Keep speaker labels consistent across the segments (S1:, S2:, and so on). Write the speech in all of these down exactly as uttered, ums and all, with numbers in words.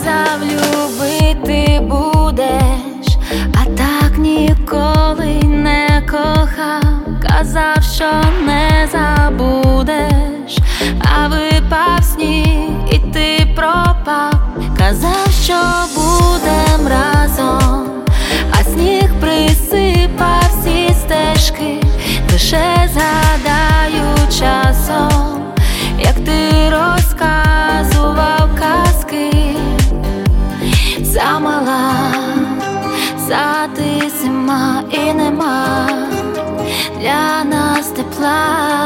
S1: казав, любити будеш, а так ніколи не кохав. Казав, що не забудеш, а випав сніг і ти пропав. Казав, що будем разом, а сніг присипав всі стежки. Лише згадаю часом, як ти розказував казки. Замала, затисима і нема для нас тепла.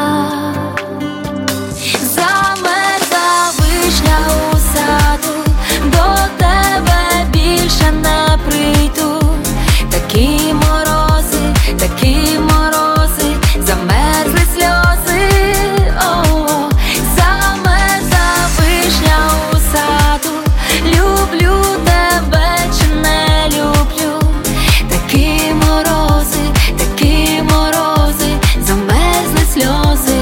S1: Замерзла вишня у саду, до тебе більше не прийду. Такі морози, такі морози, замерзли сльози. О-о-о. Замерзла вишня у саду, люблю тебе чи не люблю. Такі морози, такі морози, замерзли сльози.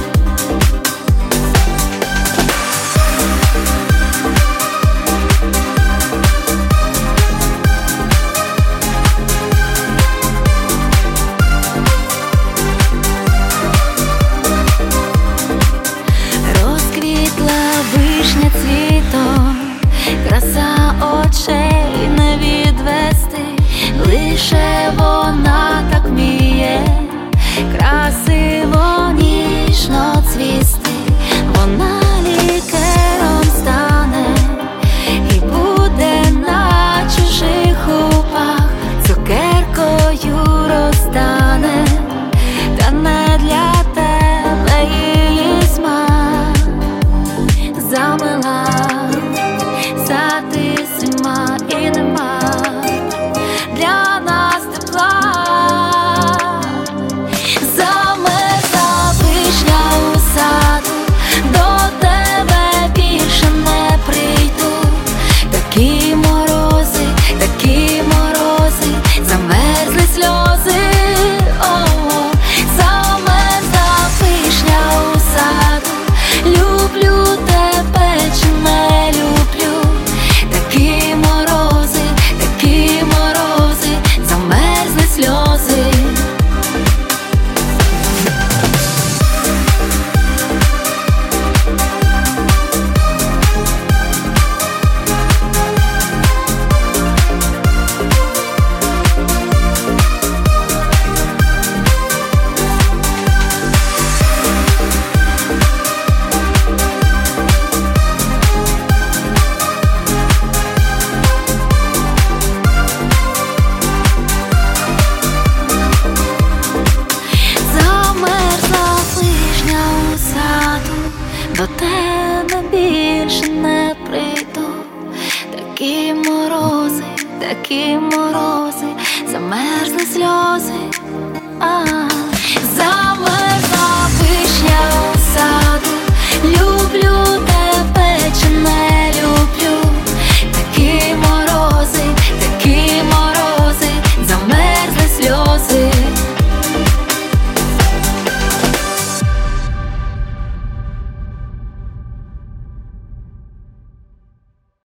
S1: Розквітла вишня цвітом, краса очей не відвести. Лише вона так вміє красиво, ніжно цвісти. Вона лікером стане і буде на чужих губах, цукеркою розтане, та не для тебе її смак. Замила, затисима і нема для нас тепла. Замерзла вишня у саду, до тебе більше не прийду. Такі морози, такі морози, замерзли сльози. О-о-о. Замерзла вишня у саду, люблю тебе чи не люблю. Такі морози, такі морози, замерзли сльози. Замерзла вишня у саду, до тебе більше не прийду. Такі морози, такі морози, замерзли сльози. А